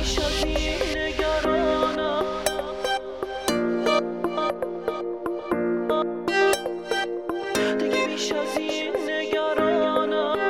بیش از این نگرانم، دیگه بیش از این نگرانم.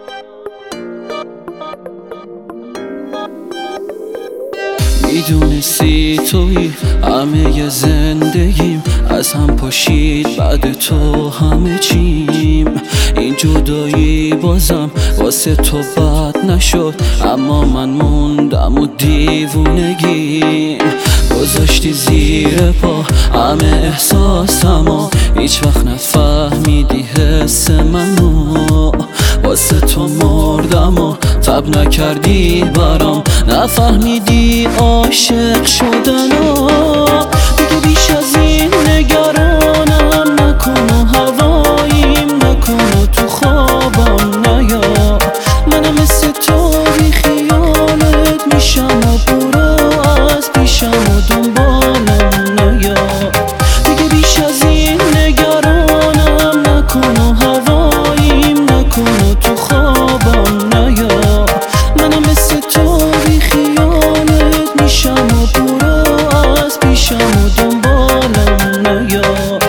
میدونستی توی همه زندگیم از هم پاشید، بعد تو همه چیم. این جدایی بازم واسه تو بد نشد، اما من موندم و دیوونگیم گذاشتی زیر پا همه احساسمو. هیچ وقت نفهمیدی حس منو، واسه تو مردم و تب نکردی برام، نفهمیدی عاشق شدنو. دیگه بیش از این نگرانم، نکن و هواییم، نکن و تو خوابم نیا. منم مثل تو بی خیالت میشم و برو از پیشم و دنبالم نیا. دیگه بیش از این نگرانم، نکن و هواییم، نکن و تو خوابم نیا. منم مثل تو بی خیالت میشم و برو از پیشم و دنبالم نیا.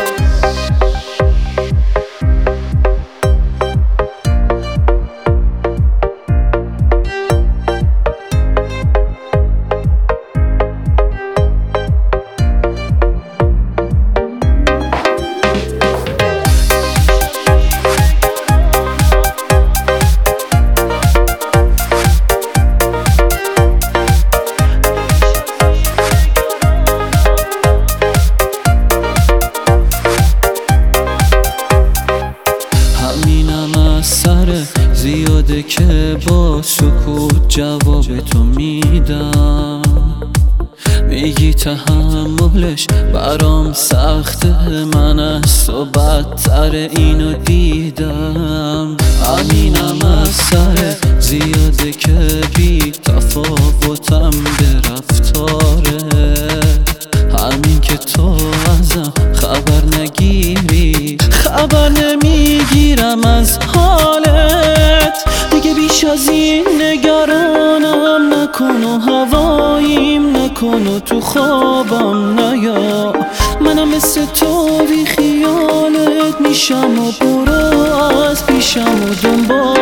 زیاده که با سکوت جواب تو میدم، میگی تحملش برام سخته، من از تو بدتر اینو دیدم. همینم از سر زیاده که بی تفاوتم به رفتاره، همین که تو ازم خبر نگیری، خبر نمیگیرم از حالت. دیگه بیش از این نگرانم، نکن و هواییم، نکن و تو خوابم نیا. منم مثل تو بی خیالت میشم و برو از پیشم و دنبال